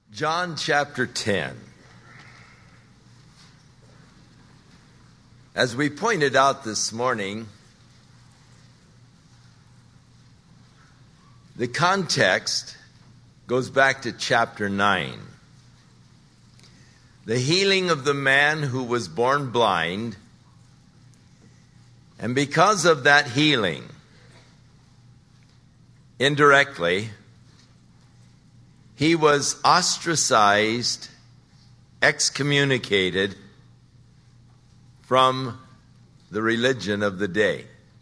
John chapter 10. As we pointed out this morning, the context goes back to chapter 9. The healing of the man who was born blind, and because of that healing, indirectly, he was ostracized, excommunicated from the religion of the day.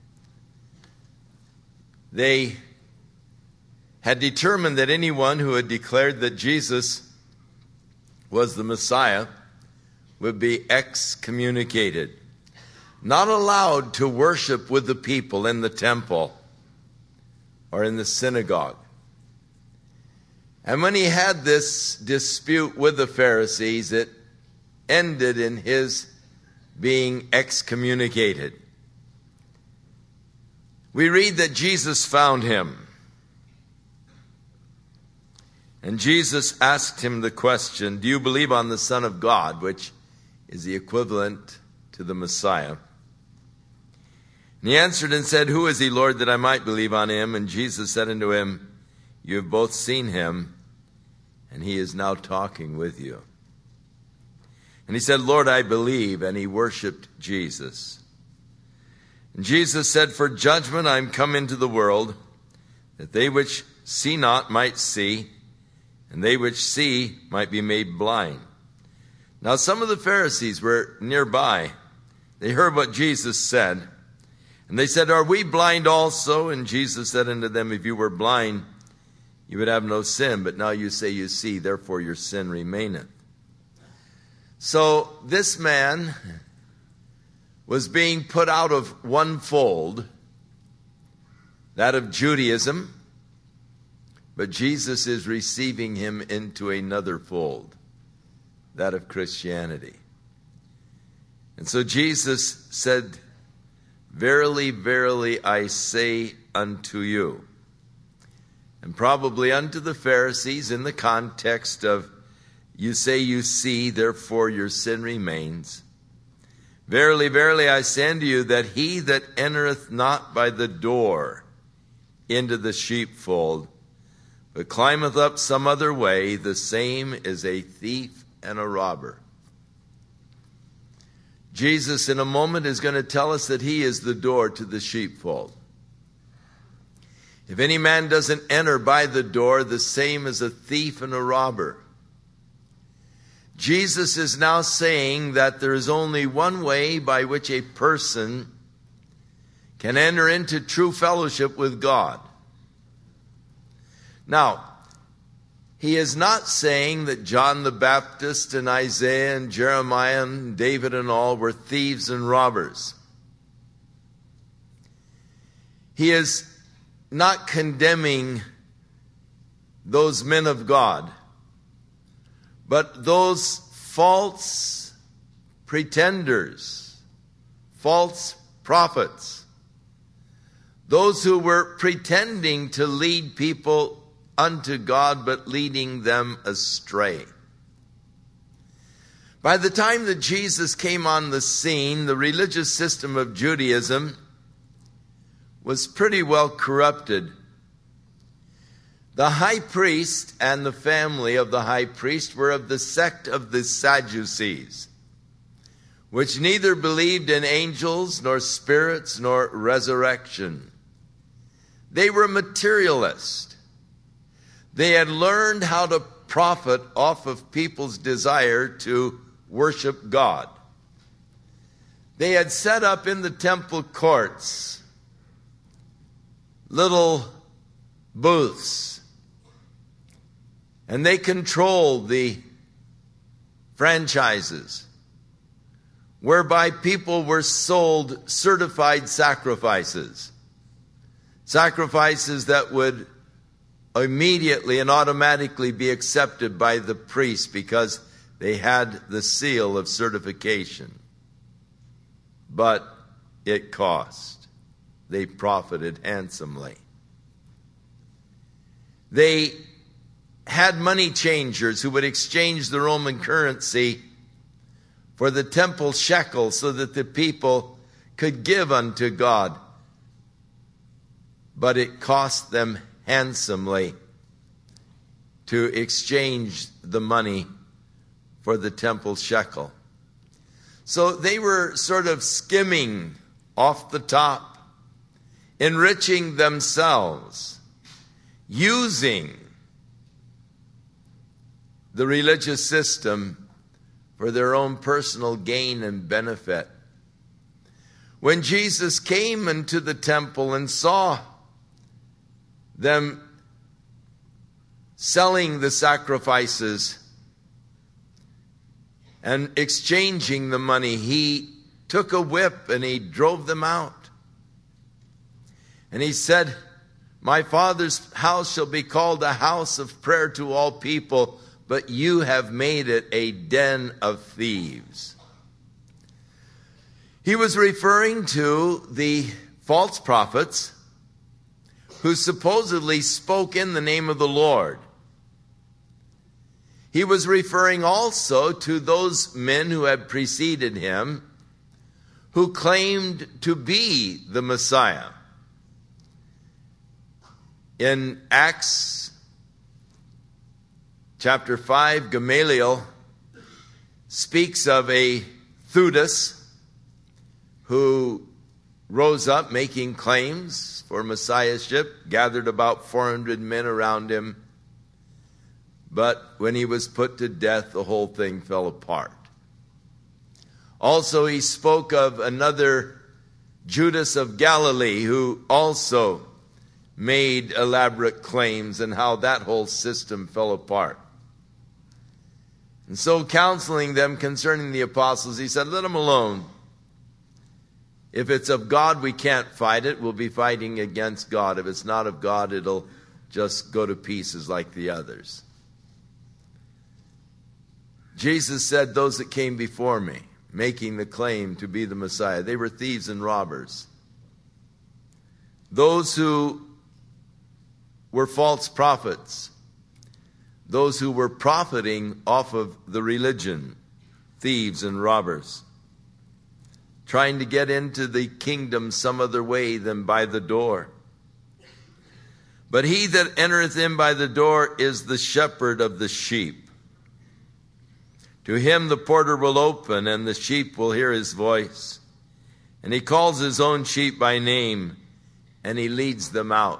They had determined that anyone who had declared that Jesus was the Messiah would be excommunicated, not allowed to worship with the people in the temple or in the synagogue. And when he had this dispute with the Pharisees, it ended in his being excommunicated. We read that Jesus found him. And Jesus asked him the question, "Do you believe on the Son of God?" which is the equivalent to the Messiah. And he answered and said, "Who is he, Lord, that I might believe on him?" And Jesus said unto him, "You have both seen him, and he is now talking with you." And he said, "Lord, I believe." And he worshiped Jesus. And Jesus said, "For judgment I am come into the world, that they which see not might see, and they which see might be made blind." Now some of the Pharisees were nearby. They heard what Jesus said, and they said, "Are we blind also?" And Jesus said unto them, "If you were blind, you would have no sin, but now you say you see, therefore your sin remaineth." So this man was being put out of one fold, that of Judaism, but Jesus is receiving him into another fold, that of Christianity. And so Jesus said, "Verily, verily, I say unto you," and probably unto the Pharisees in the context of, "You say you see, therefore your sin remains. Verily, verily, I say unto you, that he that entereth not by the door into the sheepfold, but climbeth up some other way, the same is a thief and a robber." Jesus in a moment is going to tell us that he is the door to the sheepfold. If any man doesn't enter by the door, the same is a thief and a robber. Jesus is now saying that there is only one way by which a person can enter into true fellowship with God. Now, he is not saying that John the Baptist and Isaiah and Jeremiah and David and all were thieves and robbers. He is not condemning those men of God, but those false pretenders, false prophets, those who were pretending to lead people unto God, but leading them astray. By the time that Jesus came on the scene, the religious system of Judaism was pretty well corrupted. The high priest and the family of the high priest were of the sect of the Sadducees, which neither believed in angels, nor spirits, nor resurrection. They were materialists. They had learned how to profit off of people's desire to worship God. They had set up in the temple courts little booths, and they controlled the franchises whereby people were sold certified sacrifices, sacrifices that would immediately and automatically be accepted by the priest because they had the seal of certification. But it cost. They profited handsomely. They had money changers who would exchange the Roman currency for the temple shekel so that the people could give unto God. But it cost them handsomely to exchange the money for the temple shekel. So they were sort of skimming off the top, enriching themselves, using the religious system for their own personal gain and benefit. When Jesus came into the temple and saw them selling the sacrifices and exchanging the money, he took a whip and he drove them out. And he said, "My Father's house shall be called a house of prayer to all people, but you have made it a den of thieves." He was referring to the false prophets who supposedly spoke in the name of the Lord. He was referring also to those men who had preceded him, who claimed to be the Messiah. In Acts chapter 5, Gamaliel speaks of a Theudas who rose up making claims for messiahship, gathered about 400 men around him. But when he was put to death, the whole thing fell apart. Also, he spoke of another Judas of Galilee who also made elaborate claims, and how that whole system fell apart. And so, counseling them concerning the apostles, he said, "Let them alone. If it's of God, we can't fight it. We'll be fighting against God. If it's not of God, it'll just go to pieces like the others." Jesus said, "Those that came before me, making the claim to be the Messiah, they were thieves and robbers. Those who were false prophets, those who were profiting off of the religion, thieves and robbers, trying to get into the kingdom some other way than by the door. But he that entereth in by the door is the shepherd of the sheep. To him the porter will open, and the sheep will hear his voice. And he calls his own sheep by name, and he leads them out."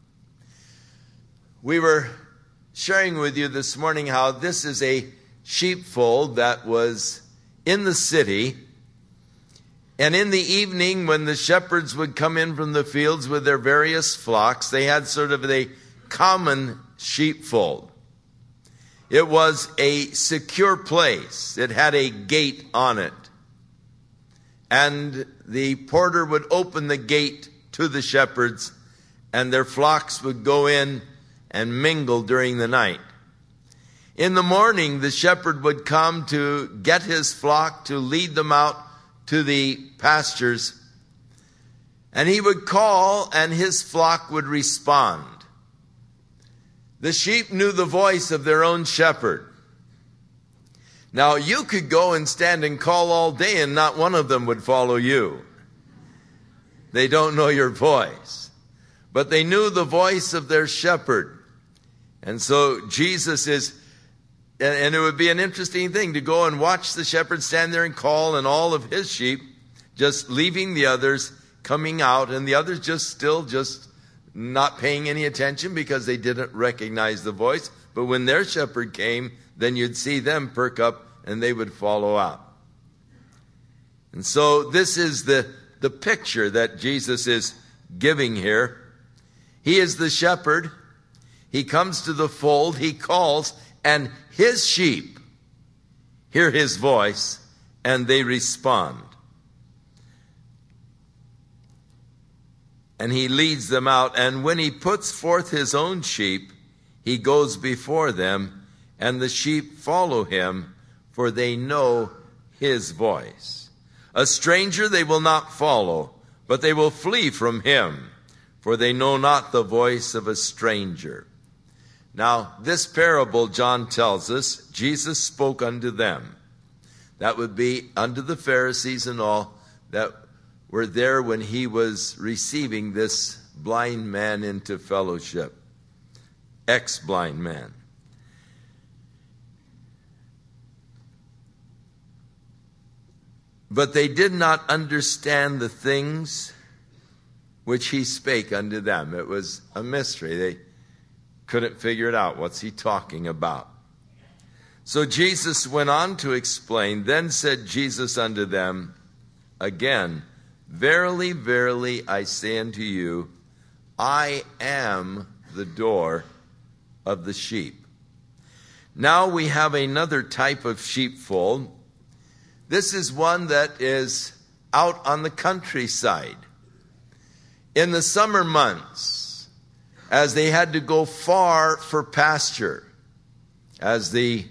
We were sharing with you this morning how this is a sheepfold that was in the city. And in the evening, when the shepherds would come in from the fields with their various flocks, they had sort of a common sheepfold. It was a secure place. It had a gate on it. And the porter would open the gate to the shepherds, and their flocks would go in and mingle during the night. In the morning, the shepherd would come to get his flock, to lead them out to the pastures, and he would call, and his flock would respond. The sheep knew the voice of their own shepherd. Now, you could go and stand and call all day, and not one of them would follow you. They don't know your voice. But they knew the voice of their shepherd. And so Jesus is, and it would be an interesting thing to go and watch the shepherd stand there and call, and all of his sheep just leaving the others, coming out, and the others just not paying any attention because they didn't recognize the voice. But when their shepherd came, then you'd see them perk up and they would follow out. And so this is the picture that Jesus is giving here. He is the shepherd. He comes to the fold, he calls, and his sheep hear his voice, and they respond. And he leads them out, and when he puts forth his own sheep, he goes before them, and the sheep follow him, for they know his voice. A stranger they will not follow, but they will flee from him, for they know not the voice of a stranger. Now, this parable, John tells us, Jesus spoke unto them. That would be unto the Pharisees and all that were there when he was receiving this blind man into fellowship. Ex-blind man. But they did not understand the things which he spake unto them. It was a mystery. They couldn't figure it out. What's he talking about? So Jesus went on to explain. Then said Jesus unto them again, Verily, verily, I say unto you, I am the door of the sheep. Now we have another type of sheepfold. This is one that is out on the countryside. In the summer months, as they had to go far for pasture, as the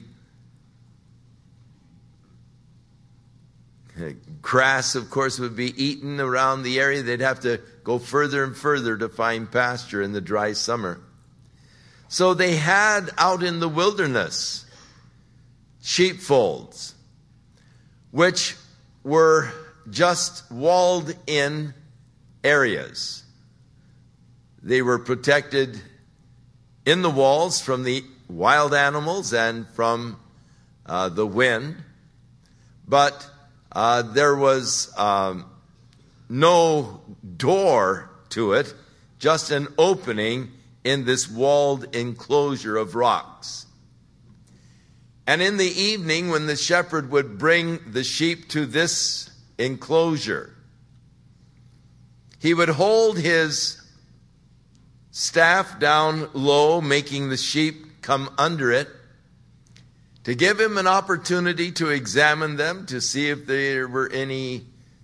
grass, of course, would be eaten around the area, they'd have to go further and further to find pasture in the dry summer. So they had out in the wilderness sheepfolds, which were just walled in areas. They were protected in the walls from the wild animals and from the wind. But there was no door to it, just an opening in this walled enclosure of rocks. And in the evening, when the shepherd would bring the sheep to this enclosure, he would hold his staff down low, making the sheep come under it, to give him an opportunity to examine them, to see if there were any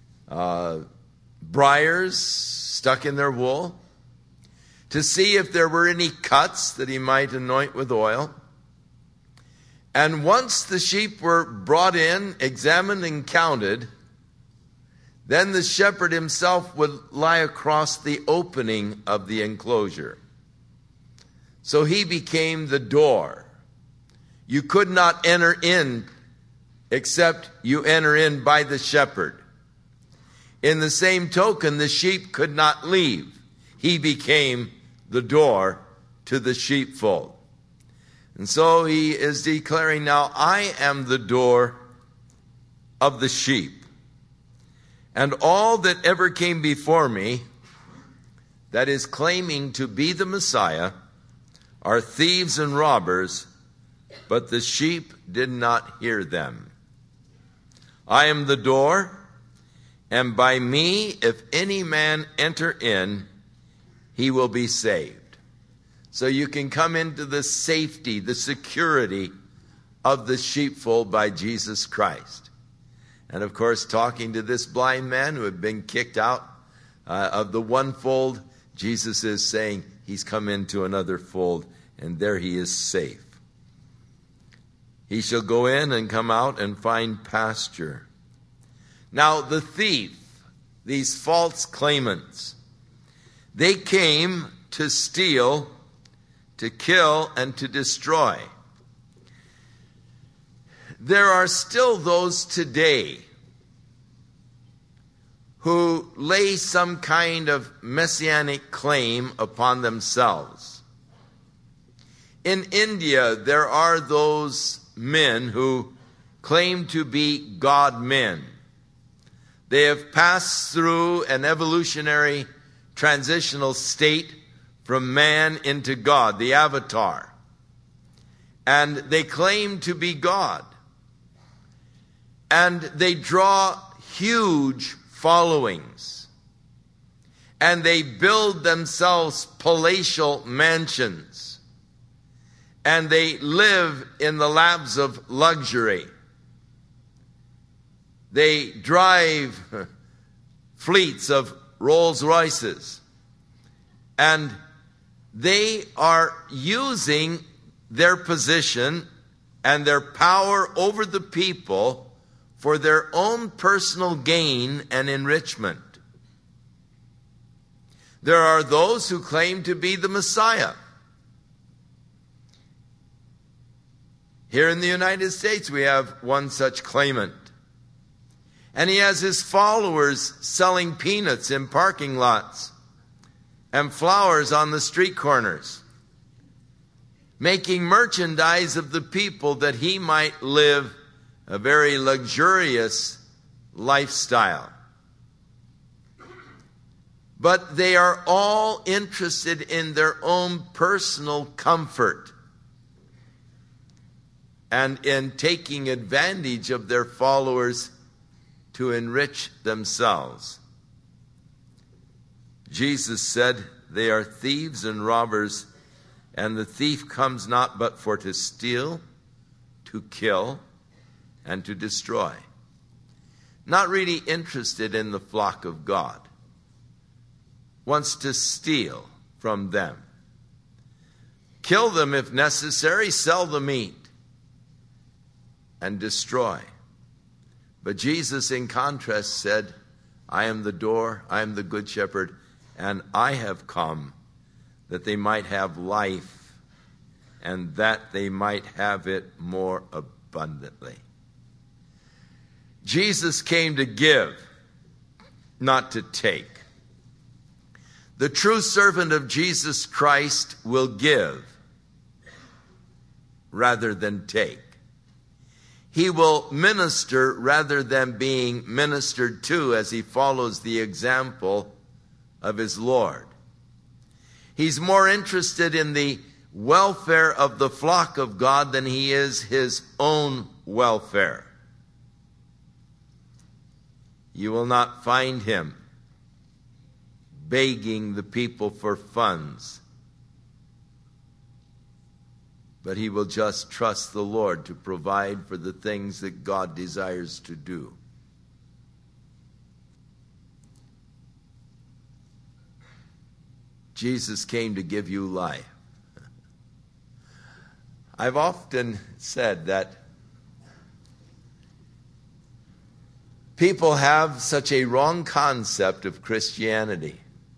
briars stuck in their wool, to see if there were any cuts that he might anoint with oil. And once the sheep were brought in, examined and counted, then the shepherd himself would lie across the opening of the enclosure. So he became the door. You could not enter in except you enter in by the shepherd. In the same token, the sheep could not leave. He became the door to the sheepfold. And so he is declaring, now I am the door of the sheep. And all that ever came before me, that is claiming to be the Messiah, are thieves and robbers, but the sheep did not hear them. I am the door, and by me, if any man enter in, he will be saved. So you can come into the safety, the security of the sheepfold by Jesus Christ. And of course, talking to this blind man who had been kicked out of the one fold, Jesus is saying he's come into another fold, and there he is safe. He shall go in and come out and find pasture. Now the thief, these false claimants, they came to steal, to kill, and to destroy. There are still those today who lay some kind of messianic claim upon themselves. In India, there are those men who claim to be God men. They have passed through an evolutionary transitional state from man into God, the avatar. And they claim to be God. And they draw huge followings. And they build themselves palatial mansions. And they live in the laps of luxury. They drive fleets of Rolls Royces. And they are using their position and their power over the people for their own personal gain and enrichment. There are those who claim to be the Messiah. Here in the United States, we have one such claimant. And he has his followers selling peanuts in parking lots and flowers on the street corners, making merchandise of the people that he might live a very luxurious lifestyle. But they are all interested in their own personal comfort and in taking advantage of their followers to enrich themselves. Jesus said, "They are thieves and robbers, and the thief comes not but for to steal, to kill, and to destroy." Not really interested in the flock of God. Wants to steal from them. Kill them if necessary, sell the meat, and destroy. But Jesus, in contrast, said, "I am the door, I am the good shepherd, and I have come that they might have life, and that they might have it more abundantly." Jesus came to give, not to take. The true servant of Jesus Christ will give rather than take. He will minister rather than being ministered to, as he follows the example of his Lord. He's more interested in the welfare of the flock of God than he is his own welfare. You will not find him begging the people for funds, but he will just trust the Lord to provide for the things that God desires to do. Jesus came to give you life. I've often said that people have such a wrong concept of Christianity,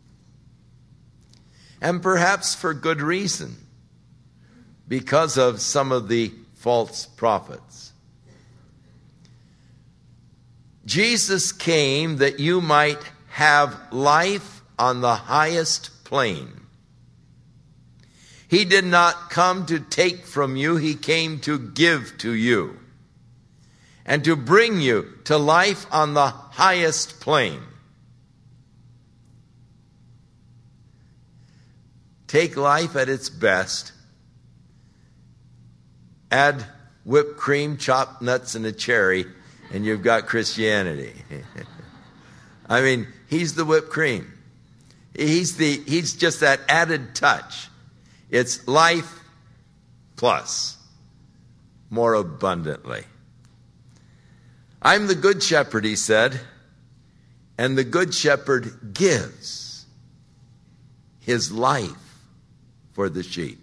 and perhaps for good reason, because of some of the false prophets. Jesus came that you might have life on the highest plane. He did not come to take from you, he came to give to you and to bring you to life on the highest plane. Take life at its best. Add whipped cream, chopped nuts, and a cherry, and you've got Christianity. I mean, he's the whipped cream. He's just that added touch. It's life plus, more abundantly. I'm the good shepherd, he said, and the good shepherd gives his life for the sheep.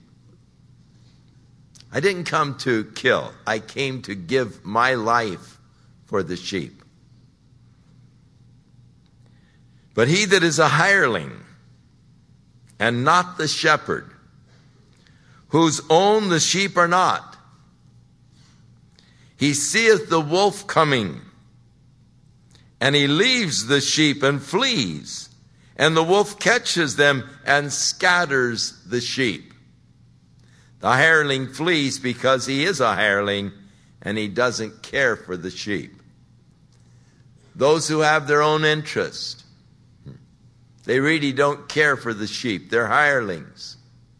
I didn't come to kill. I came to give my life for the sheep. But he that is a hireling and not the shepherd, whose own the sheep are not, he seeth the wolf coming, and he leaves the sheep and flees, and the wolf catches them and scatters the sheep. The hireling flees because he is a hireling and he doesn't care for the sheep. Those who have their own interest, they really don't care for the sheep. They're hirelings.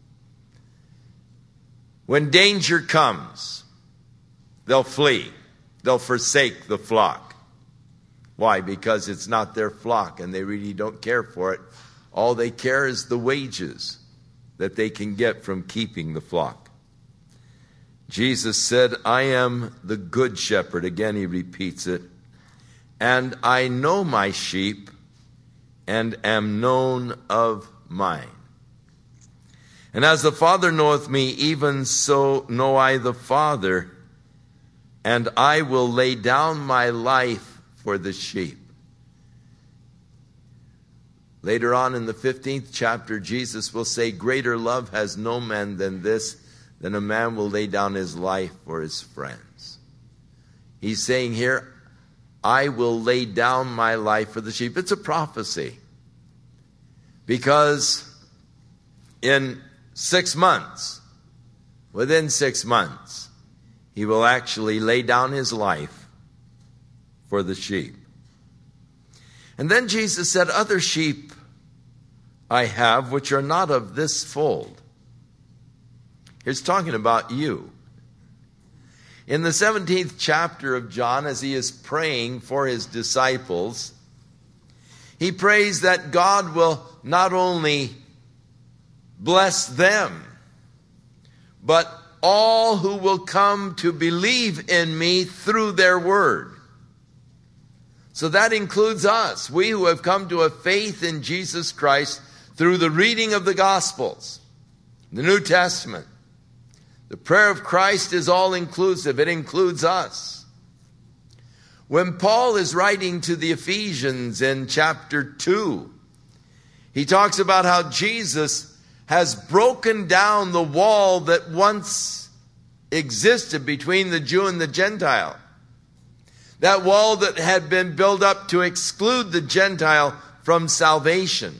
When danger comes, they'll flee. They'll forsake the flock. Why? Because it's not their flock and they really don't care for it. All they care is the wages that they can get from keeping the flock. Jesus said, I am the good shepherd. Again, he repeats it. And I know my sheep and am known of mine. And as the Father knoweth me, even so know I the Father, and I will lay down my life for the sheep. Later on in the 15th chapter, Jesus will say, greater love has no man than this, than a man will lay down his life for his friends. He's saying here, I will lay down my life for the sheep. It's a prophecy. Because in 6 months, within 6 months, he will actually lay down his life for the sheep. And then Jesus said, other sheep I have which are not of this fold. He's talking about you. In the 17th chapter of John, as he is praying for his disciples, he prays that God will not only bless them, but all who will come to believe in me through their word. So that includes us, we who have come to a faith in Jesus Christ through the reading of the Gospels, the New Testament. The prayer of Christ is all inclusive. It includes us. When Paul is writing to the Ephesians in chapter 2, he talks about how Jesus has broken down the wall that once existed between the Jew and the Gentile. That wall that had been built up to exclude the Gentile from salvation.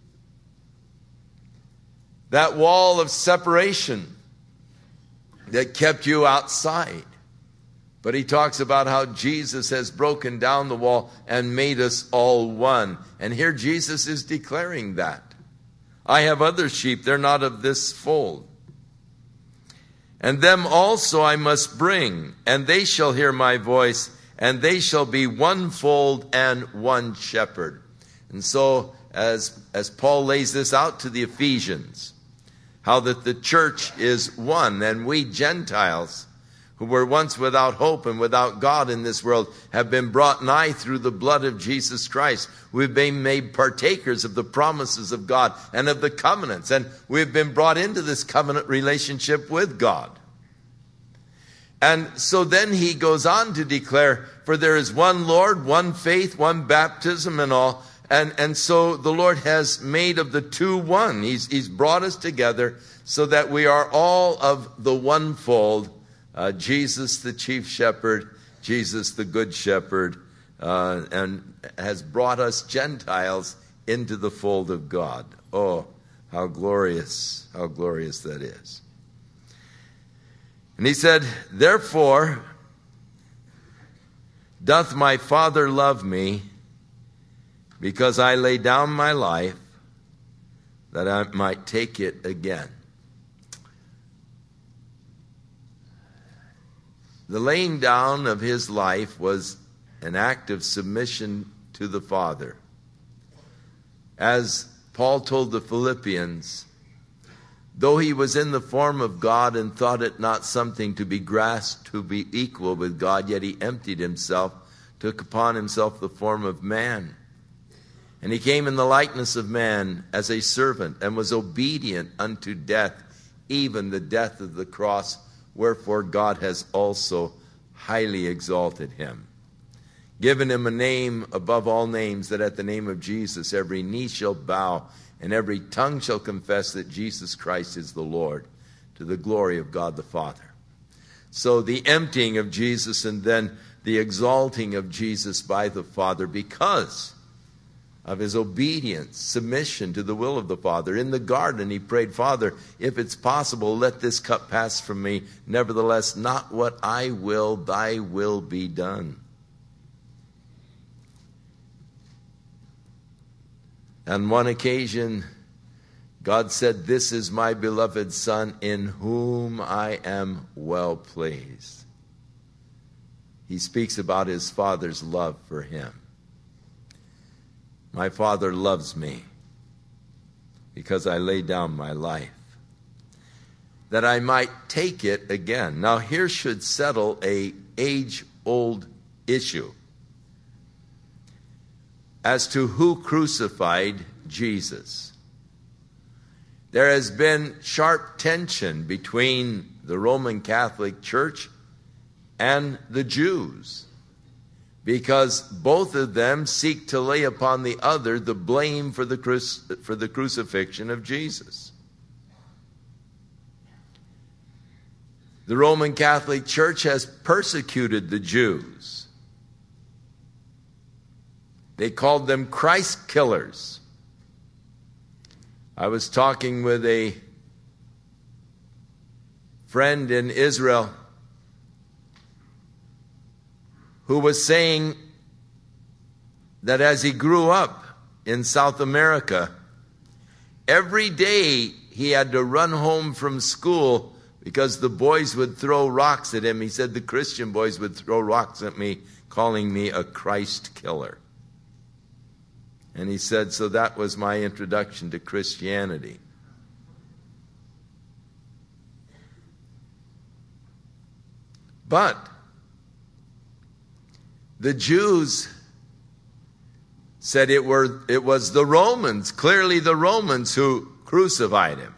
That wall of separation that kept you outside. But he talks about how Jesus has broken down the wall and made us all one. And here Jesus is declaring that. I have other sheep, they're not of this fold. And them also I must bring, and they shall hear my voice, and they shall be one fold and one shepherd. And so as Paul lays this out to the Ephesians, how that the church is one, and we Gentiles who were once without hope and without God in this world have been brought nigh through the blood of Jesus Christ. We've been made partakers of the promises of God and of the covenants, and we've been brought into this covenant relationship with God. And so then he goes on to declare, for there is one Lord, one faith, one baptism and all. And so the Lord has made of the two one. He's brought us together so that we are all of the one fold. Jesus the chief shepherd, Jesus the good shepherd, and has brought us Gentiles into the fold of God. Oh, how glorious that is. And he said, therefore doth my Father love me, because I lay down my life that I might take it again. The laying down of his life was an act of submission to the Father. As Paul told the Philippians, though he was in the form of God and thought it not something to be grasped to be equal with God, yet he emptied himself, took upon himself the form of man. And he came in the likeness of man as a servant, and was obedient unto death, even the death of the cross. Wherefore God has also highly exalted him, given him a name above all names, that at the name of Jesus every knee shall bow, and every tongue shall confess that Jesus Christ is the Lord, to the glory of God the Father. So the emptying of Jesus, and then the exalting of Jesus by the Father, because of his obedience, submission to the will of the Father. In the garden he prayed, Father, if it's possible, let this cup pass from me. Nevertheless, not what I will, thy will be done. On one occasion, God said, this is my beloved Son, in whom I am well pleased. He speaks about his Father's love for him. My Father loves me because I lay down my life, that I might take it again. Now here should settle an age-old issue as to who crucified Jesus. There has been sharp tension between the Roman Catholic Church and the Jews, because both of them seek to lay upon the other the blame for the crucifixion of Jesus. The Roman Catholic Church has persecuted the Jews. They called them Christ killers. I was talking with a friend in Israel who was saying that as he grew up in South America, every day he had to run home from school because the boys would throw rocks at him. He said the Christian boys would throw rocks at me, calling me a Christ killer. And he said, so that was my introduction to Christianity. But the Jews said it was the Romans, clearly the Romans, who crucified him.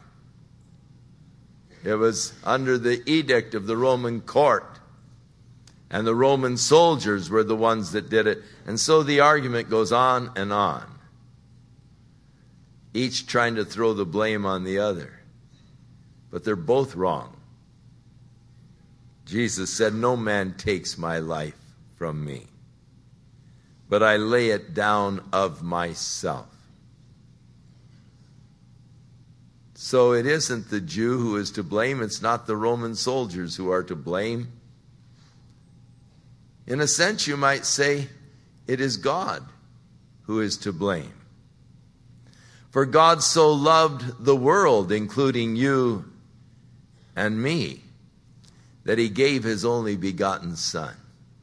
It was under the edict of the Roman court. And the Roman soldiers were the ones that did it. And so the argument goes on and on, each trying to throw the blame on the other. But they're both wrong. Jesus said, no man takes my life from me, but I lay it down of myself. So it isn't the Jew who is to blame. It's not the Roman soldiers who are to blame. In a sense, you might say it is God who is to blame. For God so loved the world, including you and me, that he gave his only begotten Son.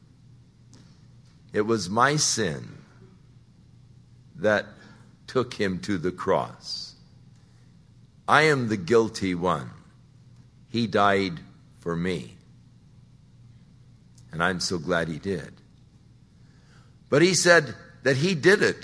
It was my sin that took him to the cross. I am the guilty one. He died for me. And I'm so glad he did. But he said that he did it.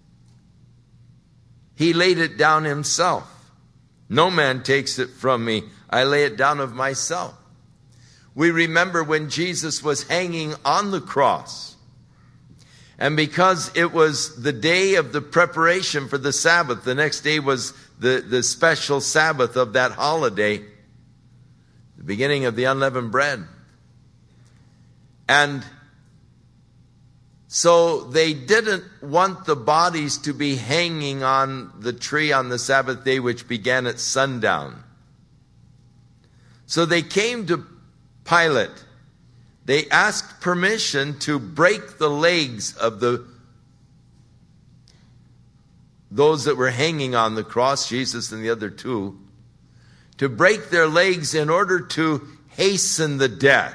He laid it down himself. No man takes it from me. I lay it down of myself. We remember when Jesus was hanging on the cross. And because it was the day of the preparation for the Sabbath, the next day was the special Sabbath of that holiday, the beginning of the unleavened bread. And so they didn't want the bodies to be hanging on the tree on the Sabbath day, which began at sundown. So they came to Pilate. They asked permission to break the legs of those that were hanging on the cross, Jesus and the other two, to break their legs in order to hasten the death.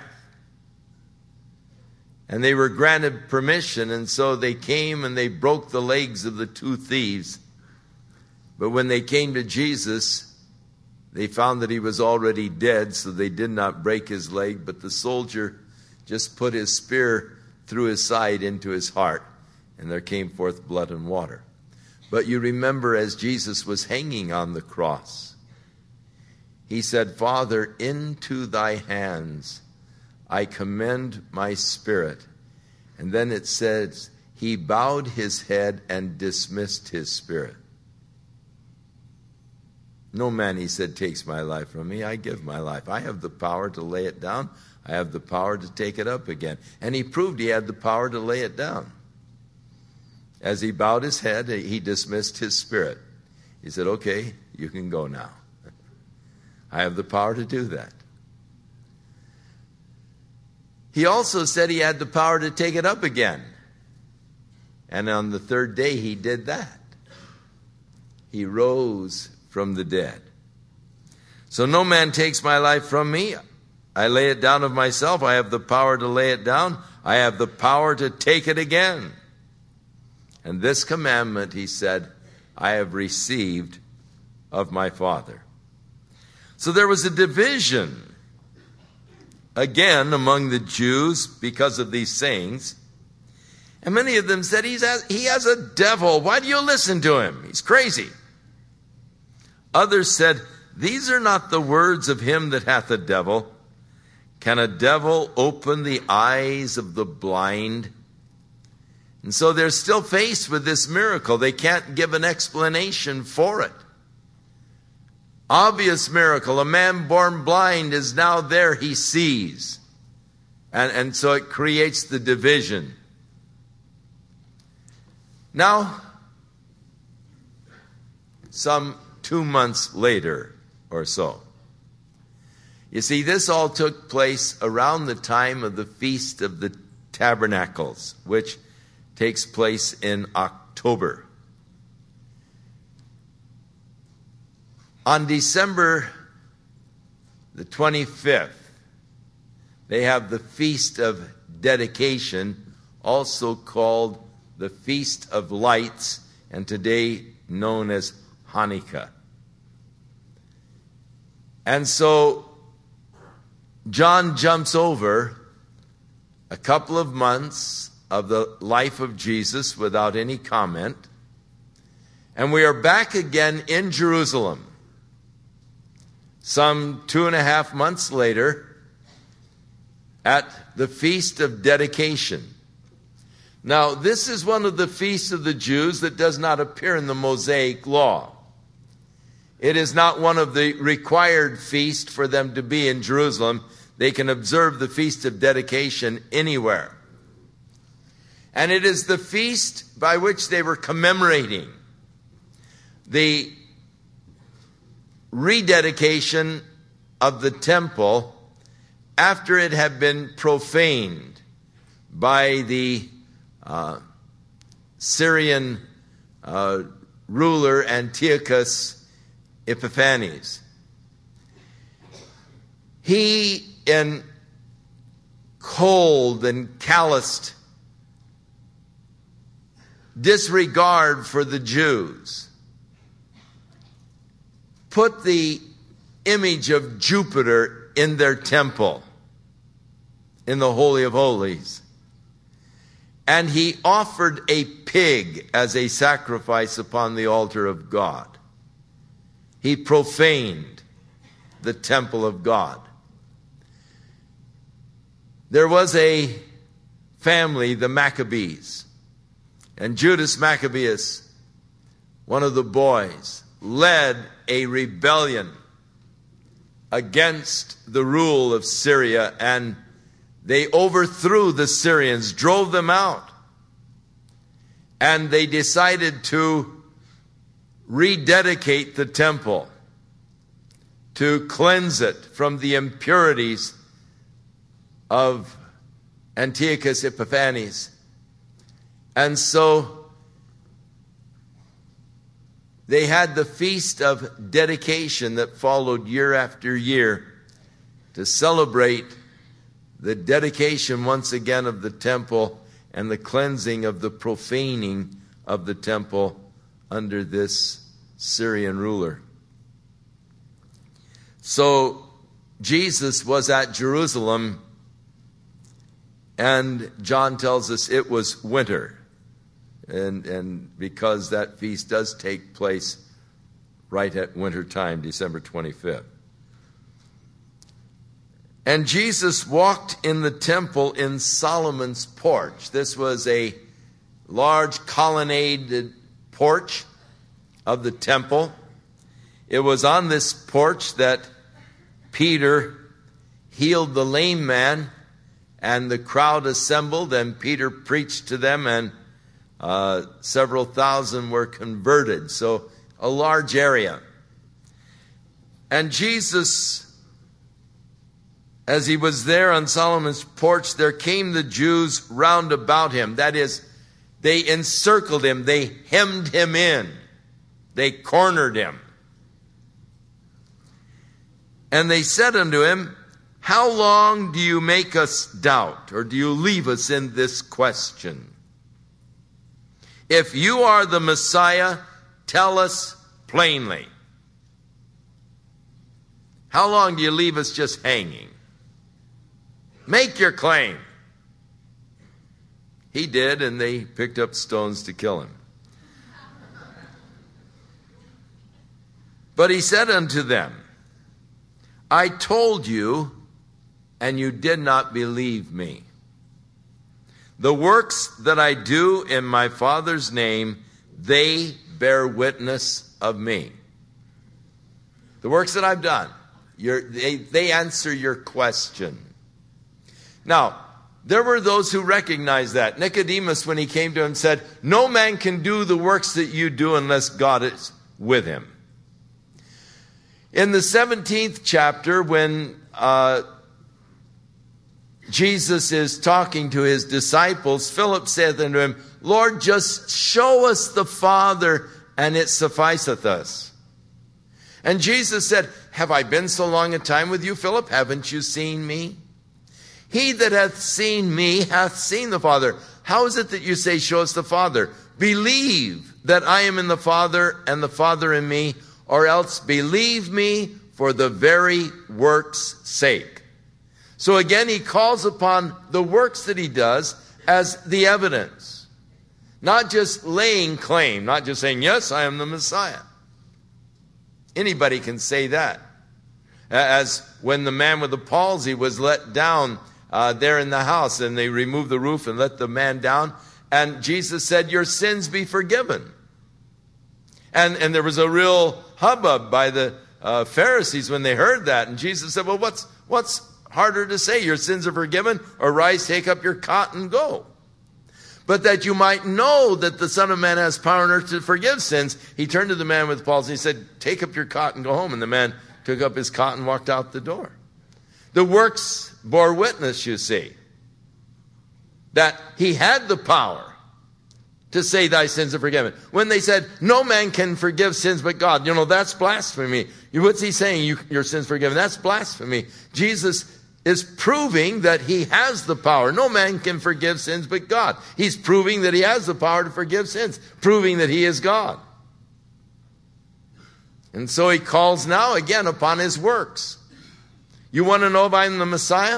And they were granted permission, and so they came and they broke the legs of the two thieves. But when they came to Jesus, they found that he was already dead, so they did not break his leg, but the soldier just put his spear through his side into his heart, and there came forth blood and water. But you remember, as Jesus was hanging on the cross, he said, Father, into thy hands I commend my spirit. And then it says, he bowed his head and dismissed his spirit. No man, he said, takes my life from me. I give my life. I have the power to lay it down. I have the power to take it up again. And he proved he had the power to lay it down. As he bowed his head, he dismissed his spirit. He said, okay, you can go now. I have the power to do that. He also said he had the power to take it up again. And on the third day, he did that. He rose from the dead. So no man takes my life from me. I lay it down of myself. I have the power to lay it down. I have the power to take it again. And this commandment, he said, I have received of my Father. So there was a division again among the Jews because of these sayings. And many of them said, he has a devil. Why do you listen to him? He's crazy. Others said, these are not the words of him that hath a devil. Can a devil open the eyes of the blind? And so they're still faced with this miracle. They can't give an explanation for it. Obvious miracle. A man born blind is now there. He sees. And so it creates the division. Now, some 2 months later or so. You see, this all took place around the time of the Feast of the Tabernacles, which takes place in October. On December the 25th, they have the Feast of Dedication, also called the Feast of Lights, and today known as Hanukkah. And so John jumps over a couple of months of the life of Jesus without any comment, and we are back again in Jerusalem. Some 2.5 months later, at the Feast of Dedication. Now, this is one of the feasts of the Jews that does not appear in the Mosaic Law. It is not one of the required feasts for them to be in Jerusalem. They can observe the Feast of Dedication anywhere. And it is the feast by which they were commemorating the rededication of the temple after it had been profaned by the Syrian ruler Antiochus Epiphanes. He, in cold and calloused disregard for the Jews, put the image of Jupiter in their temple, in the Holy of Holies. And he offered a pig as a sacrifice upon the altar of God. He profaned the temple of God. There was a family, the Maccabees, and Judas Maccabeus, one of the boys, led a rebellion against the rule of Syria, and they overthrew the Syrians, drove them out, and they decided to rededicate the temple, to cleanse it from the impurities of Antiochus Epiphanes. And so they had the Feast of Dedication that followed year after year to celebrate the dedication once again of the temple and the cleansing of the profaning of the temple under this Syrian ruler. So Jesus was at Jerusalem, and John tells us it was winter. And because that feast does take place right at winter time, December 25th. And Jesus walked in the temple in Solomon's porch. This was a large colonnaded porch of the temple. It was on this porch that Peter healed the lame man, and the crowd assembled, and Peter preached to them, and several thousand were converted. So a large area. And Jesus, as he was there on Solomon's porch, there came the Jews round about him. That is, they encircled him. They hemmed him in. They cornered him. And they said unto him, "How long do you make us doubt, or do you leave us in this question? If you are the Messiah, tell us plainly." How long do you leave us just hanging? Make your claim. He did, and they picked up stones to kill him. But he said unto them, "I told you, and you did not believe me. The works that I do in my Father's name, they bear witness of me." The works that I've done. They answer your question. Now, there were those who recognized that. Nicodemus, when he came to him, said, no man can do the works that you do unless God is with him. In the 17th chapter, when Jesus is talking to his disciples, Philip said unto him, Lord, just show us the Father, and it sufficeth us. And Jesus said, have I been so long a time with you, Philip? Haven't you seen me? He that hath seen me hath seen the Father. How is it that you say, show us the Father? Believe that I am in the Father and the Father in me, or else believe me for the very works' sake. So again, he calls upon the works that he does as the evidence. Not just laying claim, not just saying, yes, I am the Messiah. Anybody can say that. As when the man with the palsy was let down there in the house, and they removed the roof and let the man down, and Jesus said, your sins be forgiven. And there was a real hubbub by the Pharisees when they heard that. And Jesus said, well, what's harder to say? Your sins are forgiven, or rise, take up your cot and go. But that you might know that the Son of Man has power on earth to forgive sins, he turned to the man with the palsy and he said, take up your cot and go home. And the man took up his cot and walked out the door. The works bore witness, you see, that he had the power to say thy sins are forgiven. When they said, no man can forgive sins but God, that's blasphemy. What's he saying? Your sins forgiven. That's blasphemy. Jesus is proving that he has the power. No man can forgive sins but God. He's proving that he has the power to forgive sins, proving that he is God. And so he calls now again upon his works. You want to know if I'm the Messiah?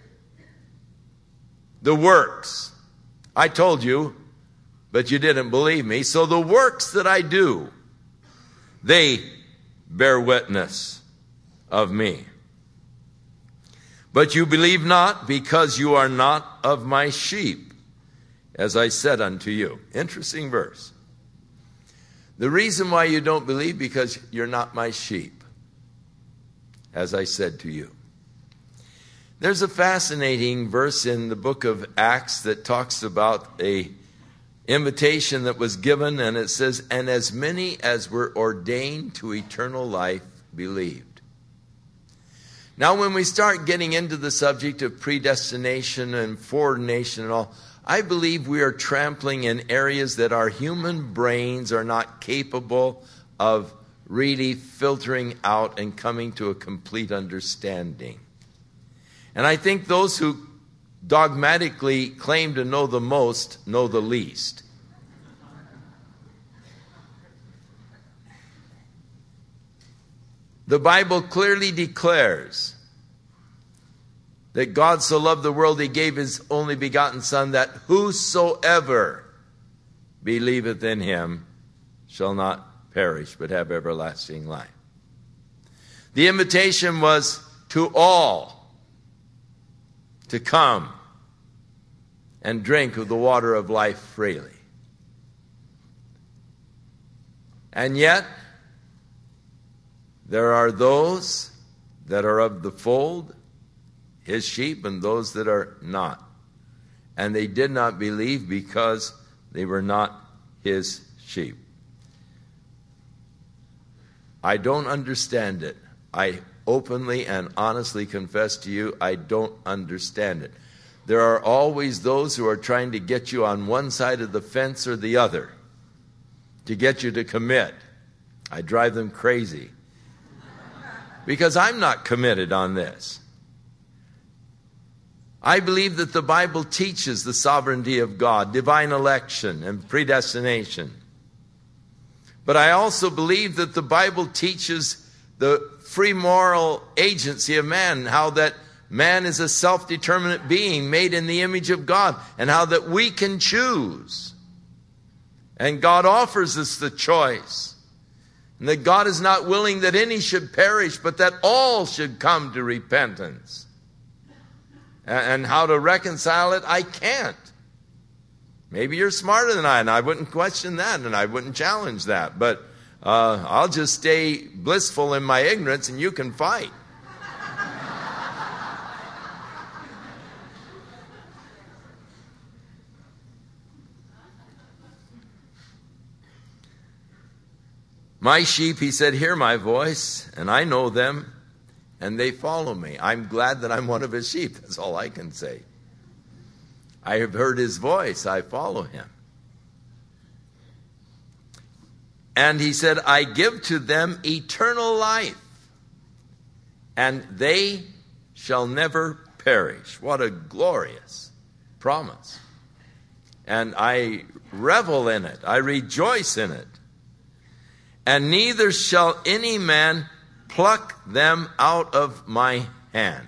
The works. I told you, but you didn't believe me. So the works that I do, they bear witness of me. But you believe not, because you are not of my sheep, as I said unto you. Interesting verse. The reason why you don't believe, because you're not my sheep, as I said to you. There's a fascinating verse in the book of Acts that talks about a invitation that was given, and it says, and as many as were ordained to eternal life believed. Now, when we start getting into the subject of predestination and foreordination and all, I believe we are trampling in areas that our human brains are not capable of really filtering out and coming to a complete understanding. And I think those who dogmatically claim to know the most know the least. The Bible clearly declares that God so loved the world, he gave his only begotten Son, that whosoever believeth in him shall not perish, but have everlasting life. The invitation was to all to come and drink of the water of life freely. And yet, there are those that are of the fold, his sheep, and those that are not. And they did not believe because they were not his sheep. I don't understand it. I openly and honestly confess to you, I don't understand it. There are always those who are trying to get you on one side of the fence or the other, to get you to commit. I drive them crazy, because I'm not committed on this. I believe that the Bible teaches the sovereignty of God, divine election, and predestination. But I also believe that the Bible teaches the free moral agency of man, how that man is a self-determinate being made in the image of God, and how that we can choose. And God offers us the choice. And that God is not willing that any should perish, but that all should come to repentance. And how to reconcile it, I can't. Maybe you're smarter than I, and I wouldn't question that, and I wouldn't challenge that. But I'll just stay blissful in my ignorance and you can fight. My sheep, he said, hear my voice, and I know them, and they follow me. I'm glad that I'm one of his sheep. That's all I can say. I have heard his voice. I follow him. And he said, I give to them eternal life, and they shall never perish. What a glorious promise. And I revel in it. I rejoice in it. And neither shall any man pluck them out of my hand.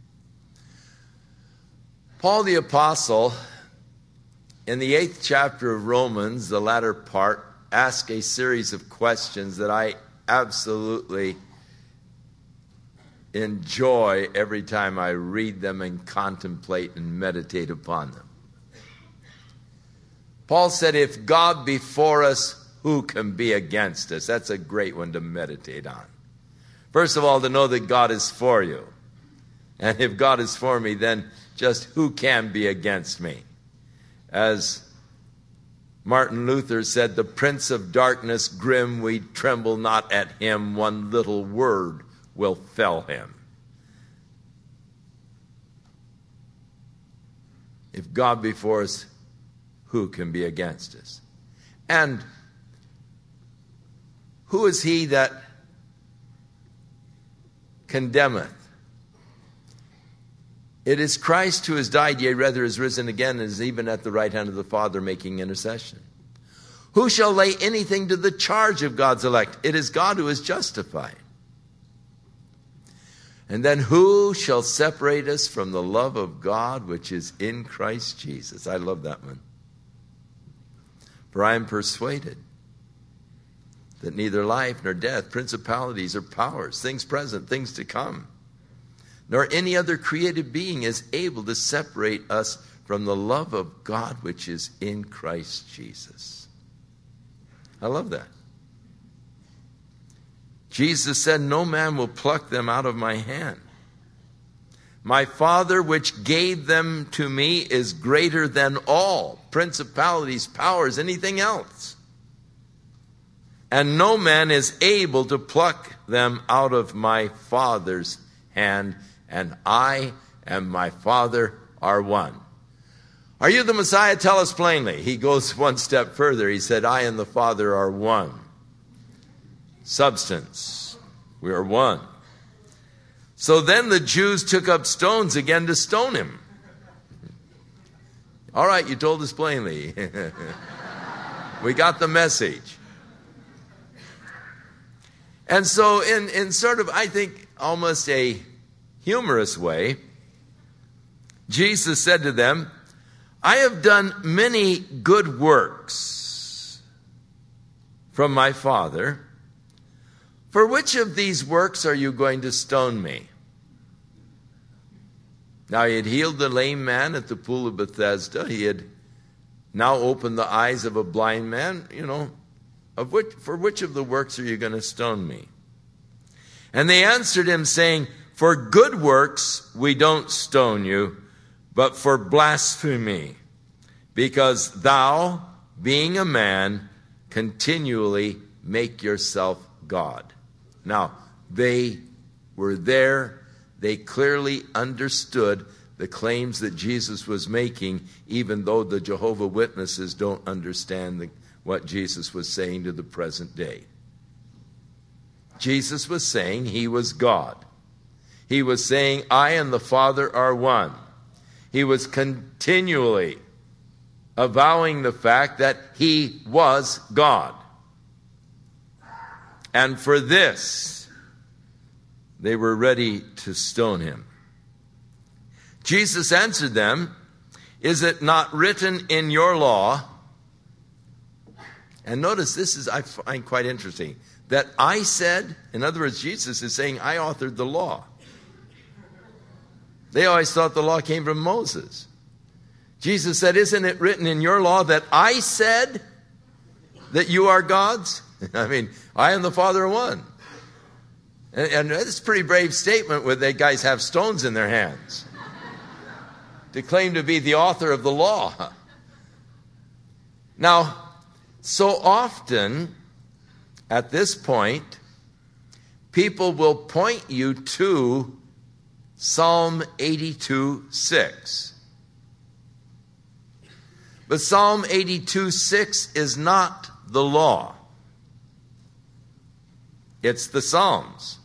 Paul the Apostle, in the 8th chapter of Romans, the latter part, asked a series of questions that I absolutely enjoy every time I read them and contemplate and meditate upon them. Paul said, if God be for us, who can be against us? That's a great one to meditate on. First of all, to know that God is for you. And if God is for me, then just who can be against me? As Martin Luther said, the prince of darkness grim, we tremble not at him. One little word will fell him. If God be for us, who can be against us? And who is he that condemneth? It is Christ who has died, yea, rather is risen again, and is even at the right hand of the Father making intercession. Who shall lay anything to the charge of God's elect? It is God who is justified. And then who shall separate us from the love of God which is in Christ Jesus? I love that one. For I am persuaded that neither life nor death, principalities or powers, things present, things to come, nor any other created being is able to separate us from the love of God which is in Christ Jesus. I love that. Jesus said, no man will pluck them out of my hand. My Father which gave them to me is greater than all principalities, powers, anything else. And no man is able to pluck them out of my Father's hand, and I and my Father are one. Are you the Messiah? Tell us plainly. He goes one step further. He said, I and the Father are one. Substance. We are one. So then the Jews took up stones again to stone him. All right, you told us plainly. We got the message. And so in sort of, I think, almost a humorous way, Jesus said to them, I have done many good works from my Father. For which of these works are you going to stone me? Now he had healed the lame man at the pool of Bethesda. He had now opened the eyes of a blind man, for which of the works are you going to stone me? And they answered him, saying, for good works we don't stone you, but for blasphemy, because thou, being a man, continually make yourself God. Now, they were there. They clearly understood the claims that Jesus was making, even though the Jehovah's Witnesses don't understand what Jesus was saying to the present day. Jesus was saying he was God. He was saying, I and the Father are one. He was continually avowing the fact that he was God. And for this, they were ready to stone him. Jesus answered them, is it not written in your law? And notice this is, I find quite interesting, that I said, in other words, Jesus is saying, I authored the law. They always thought the law came from Moses. Jesus said, isn't it written in your law that I said that you are gods? I mean, I and the Father are one. And it's a pretty brave statement when they guys have stones in their hands to claim to be the author of the law. Now, so often at this point, people will point you to Psalm 82:6. But Psalm 82:6 is not the law. It's the Psalms.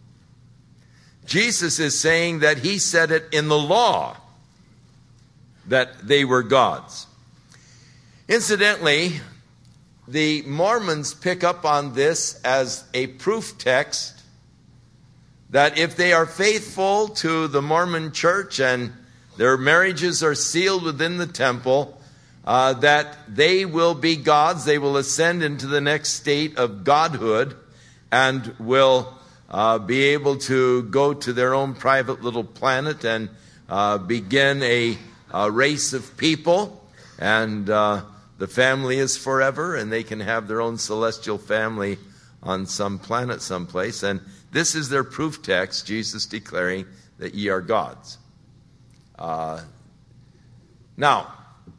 Jesus is saying that he said it in the law that they were gods. Incidentally, the Mormons pick up on this as a proof text that if they are faithful to the Mormon church and their marriages are sealed within the temple, that they will be gods. They will ascend into the next state of godhood and will be able to go to their own private little planet and begin a race of people. And the family is forever, and they can have their own celestial family on some planet someplace. And this is their proof text, Jesus declaring that ye are gods. Now,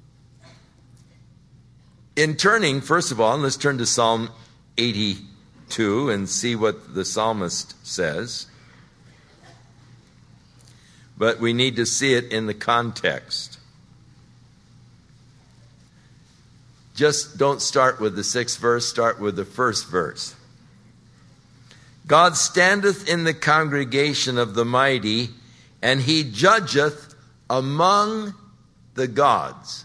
in turning, first of all, let's turn to Psalm 82 and see what the psalmist says. But we need to see it in the context. Just don't start with the 6th verse, start with the 1st verse. God standeth in the congregation of the mighty, and he judgeth among the gods.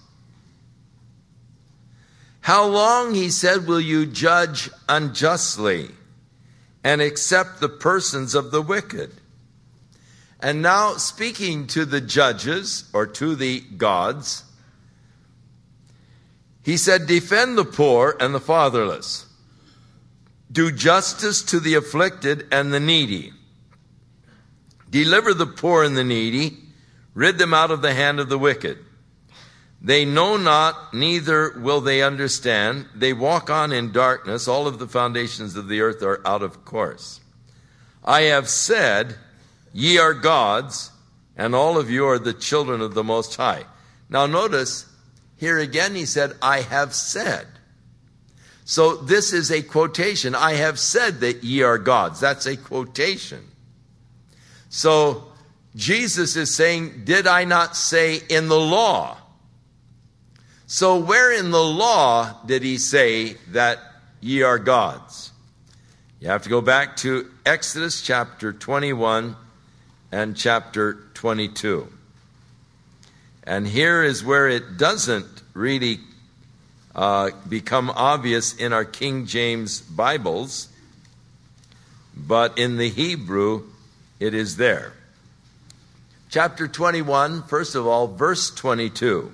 How long, he said, will you judge unjustly and accept the persons of the wicked? And now, speaking to the judges, or to the gods, he said, defend the poor and the fatherless. Do justice to the afflicted and the needy. Deliver the poor and the needy. Rid them out of the hand of the wicked. They know not, neither will they understand. They walk on in darkness. All of the foundations of the earth are out of course. I have said, ye are gods, and all of you are the children of the Most High. Now notice, here again he said, I have said. So this is a quotation. I have said that ye are gods. That's a quotation. So Jesus is saying, did I not say in the law? So where in the law did he say that ye are gods? You have to go back to Exodus chapter 21 and chapter 22. And here is where it doesn't really become obvious in our King James Bibles, but in the Hebrew it is there. Chapter 21, first of all, verse 22.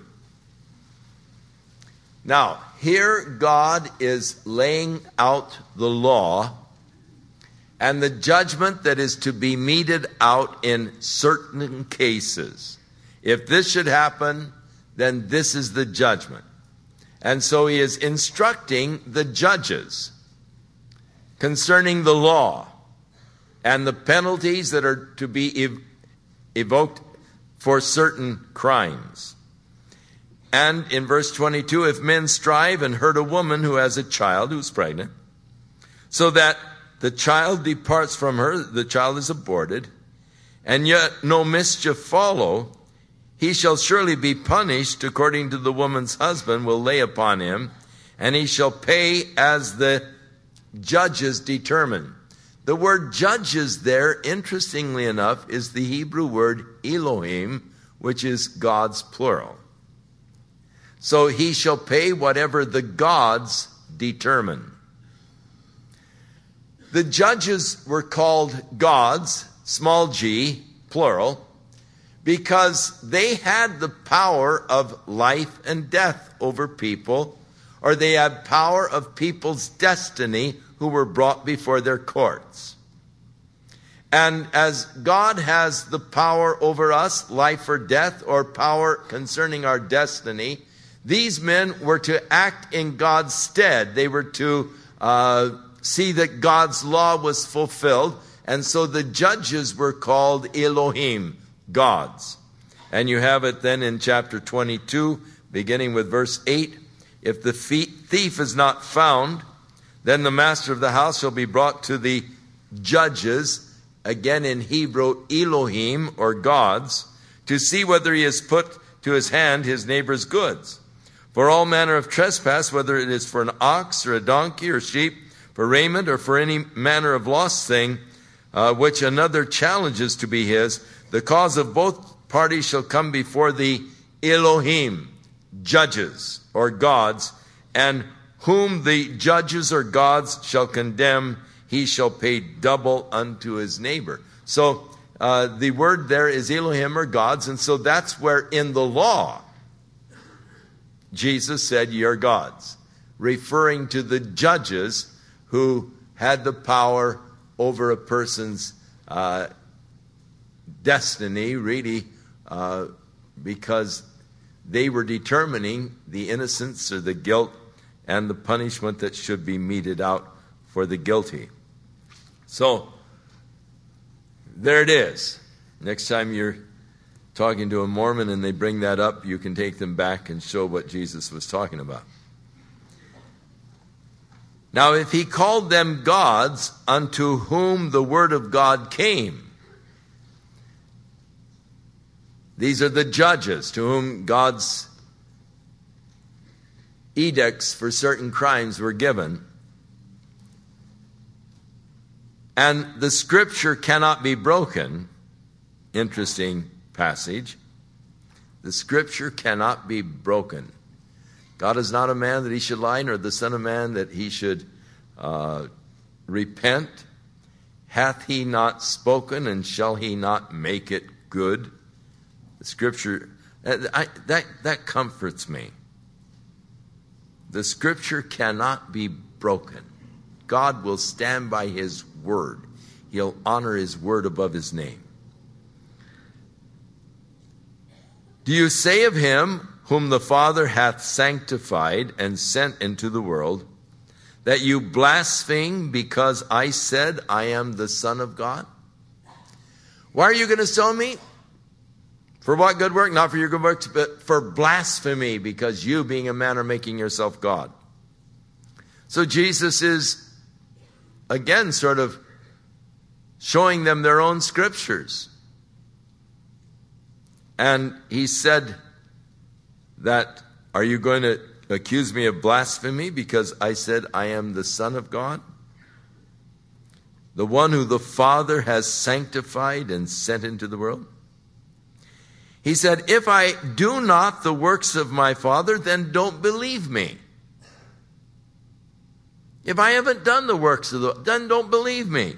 Now, here God is laying out the law and the judgment that is to be meted out in certain cases. If this should happen, then this is the judgment. And so he is instructing the judges concerning the law and the penalties that are to be evoked for certain crimes. And in verse 22, if men strive and hurt a woman who has a child who's pregnant, so that the child departs from her, the child is aborted, and yet no mischief follow, he shall surely be punished according to the woman's husband will lay upon him, and he shall pay as the judges determine. The word judges there, interestingly enough, is the Hebrew word Elohim, which is God's plural. So he shall pay whatever the gods determine. The judges were called gods, small g, plural, because they had the power of life and death over people, or they had power of people's destiny who were brought before their courts. And as God has the power over us, life or death, or power concerning our destiny, these men were to act in God's stead. They were to see that God's law was fulfilled. And so the judges were called Elohim, gods. And you have it then in chapter 22, beginning with verse 8. If the thief is not found, then the master of the house shall be brought to the judges, again in Hebrew, Elohim, or gods, to see whether he has put to his hand his neighbor's goods. For all manner of trespass, whether it is for an ox or a donkey or sheep, for raiment or for any manner of lost thing, which another challenges to be his, the cause of both parties shall come before the Elohim, judges or gods, and whom the judges or gods shall condemn, he shall pay double unto his neighbor. So the word there is Elohim or gods, and so that's where in the law Jesus said, "Ye are gods," referring to the judges who had the power over a person's destiny, really, because they were determining the innocence or the guilt and the punishment that should be meted out for the guilty. So, there it is. Next time you're talking to a Mormon and they bring that up, you can take them back and show what Jesus was talking about. Now, if he called them gods unto whom the word of God came, these are the judges to whom God's edicts for certain crimes were given. And the scripture cannot be broken. Interesting passage. The scripture cannot be broken. God is not a man that he should lie, nor the son of man that he should repent. Hath he not spoken, and shall he not make it good? The scripture, that comforts me. The scripture cannot be broken. God will stand by his word. He'll honor his word above his name. Do you say of him whom the Father hath sanctified and sent into the world, that you blaspheme because I said I am the Son of God? Why are you going to stone me? For what good work? Not for your good works, but for blasphemy, because you, being a man, are making yourself God. So Jesus is, again, sort of showing them their own scriptures. And he said that, are you going to accuse me of blasphemy because I said I am the Son of God? The one who the Father has sanctified and sent into the world? He said, if I do not the works of my Father, then don't believe me. If I haven't done the works then don't believe me.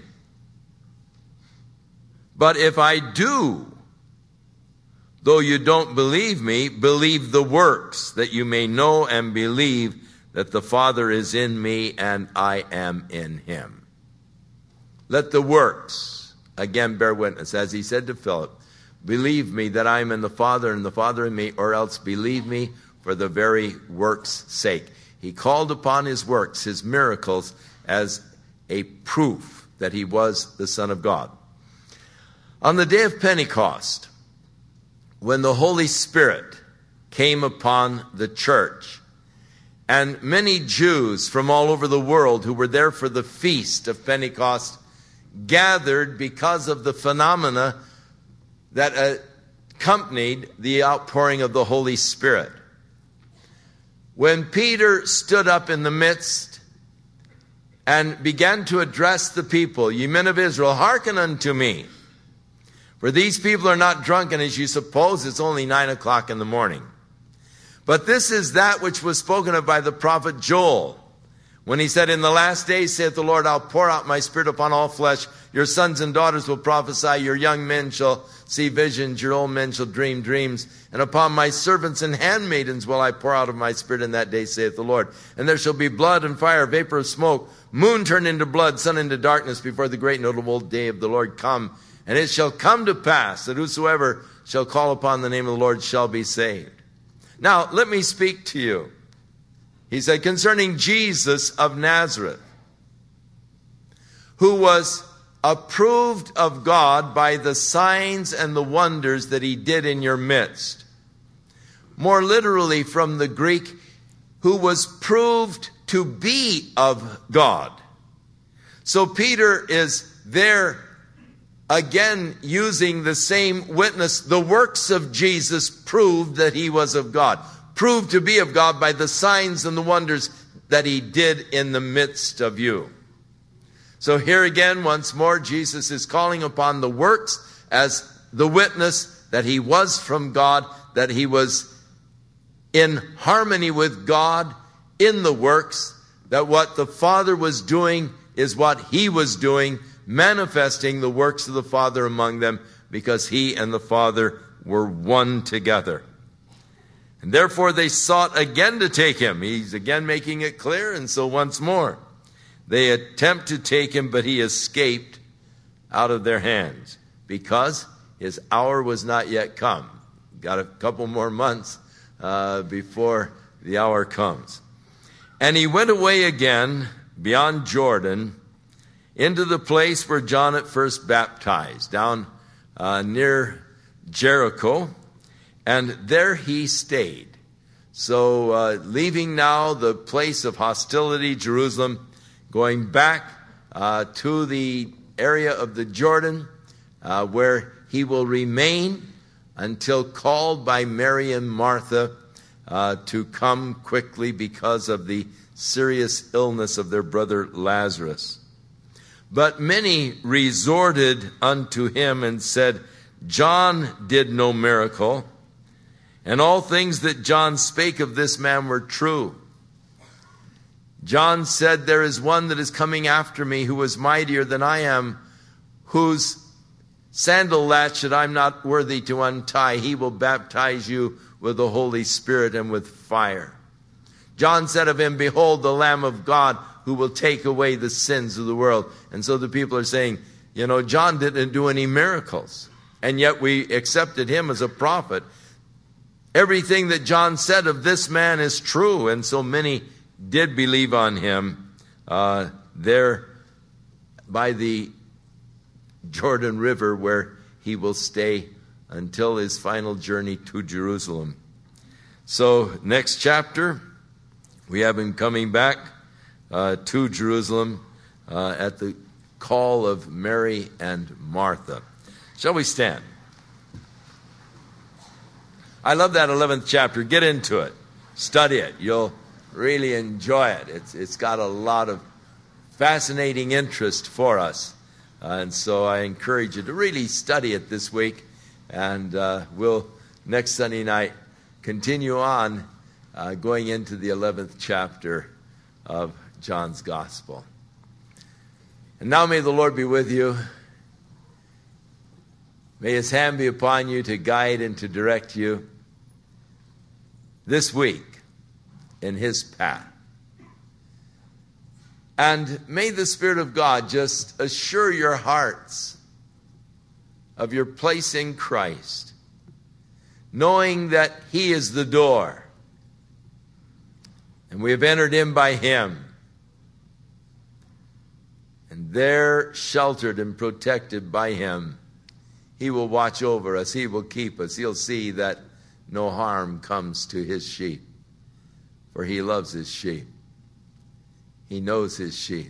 But if I do, though you don't believe me, believe the works, that you may know and believe that the Father is in me and I am in him. Let the works, again, bear witness. As he said to Philip, believe me that I am in the Father and the Father in me, or else believe me for the very works' sake. He called upon his works, his miracles, as a proof that he was the Son of God. On the day of Pentecost, when the Holy Spirit came upon the church, and many Jews from all over the world who were there for the feast of Pentecost gathered because of the phenomena that accompanied the outpouring of the Holy Spirit. When Peter stood up in the midst and began to address the people, ye men of Israel, hearken unto me. For these people are not drunken, as you suppose. It's only 9 o'clock in the morning. But this is that which was spoken of by the prophet Joel, when he said, in the last days, saith the Lord, I'll pour out my spirit upon all flesh. Your sons and daughters will prophesy. Your young men shall see visions. Your old men shall dream dreams. And upon my servants and handmaidens will I pour out of my spirit in that day, saith the Lord. And there shall be blood and fire, vapor of smoke, moon turned into blood, sun into darkness, before the great notable day of the Lord come. And it shall come to pass that whosoever shall call upon the name of the Lord shall be saved. Now, let me speak to you. He said, concerning Jesus of Nazareth, who was approved of God by the signs and the wonders that he did in your midst. More literally from the Greek, who was proved to be of God. So Peter is there again using the same witness. The works of Jesus proved that he was of God. Proved to be of God by the signs and the wonders that he did in the midst of you. So here again, once more, Jesus is calling upon the works as the witness that he was from God, that he was in harmony with God in the works, that what the Father was doing is what he was doing, manifesting the works of the Father among them, because he and the Father were one together. And therefore they sought again to take him. He's again making it clear, and so once more they attempt to take him, but he escaped out of their hands because his hour was not yet come. Got a couple more months before the hour comes. And he went away again beyond Jordan into the place where John at first baptized, down near Jericho, and there he stayed. So leaving now the place of hostility, Jerusalem, going back to the area of the Jordan, where he will remain until called by Mary and Martha to come quickly because of the serious illness of their brother Lazarus. But many resorted unto him and said, John did no miracle, and all things that John spake of this man were true. John said, there is one that is coming after me who is mightier than I am, whose sandal latchet I'm not worthy to untie. He will baptize you with the Holy Spirit and with fire. John said of him, behold, the Lamb of God who will take away the sins of the world. And so the people are saying, John didn't do any miracles, and yet we accepted him as a prophet. Everything that John said of this man is true, and so many did believe on him there by the Jordan River, where he will stay until his final journey to Jerusalem. So next chapter, we have him coming back to Jerusalem at the call of Mary and Martha. Shall we stand? I love that 11th chapter. Get into it. Study it. You'll really enjoy it. It's got a lot of fascinating interest for us. And so I encourage you to really study it this week. And we'll, next Sunday night, continue on going into the 11th chapter of John's Gospel. And now may the Lord be with you. May his hand be upon you to guide and to direct you this week in his path. And may the Spirit of God just assure your hearts of your place in Christ, knowing that he is the door, and we have entered in by him, and there, sheltered and protected by him, he will watch over us, he will keep us, he'll see that no harm comes to his sheep, for he loves his sheep. He knows his sheep.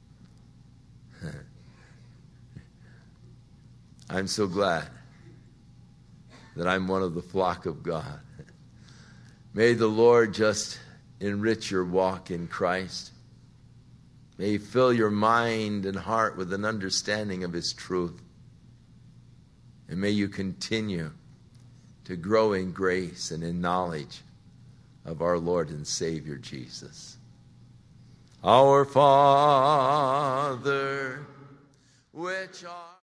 I'm so glad that I'm one of the flock of God. May the Lord just enrich your walk in Christ. May he fill your mind and heart with an understanding of his truth. And may you continue to grow in grace and in knowledge of our Lord and Savior Jesus. Our Father, which art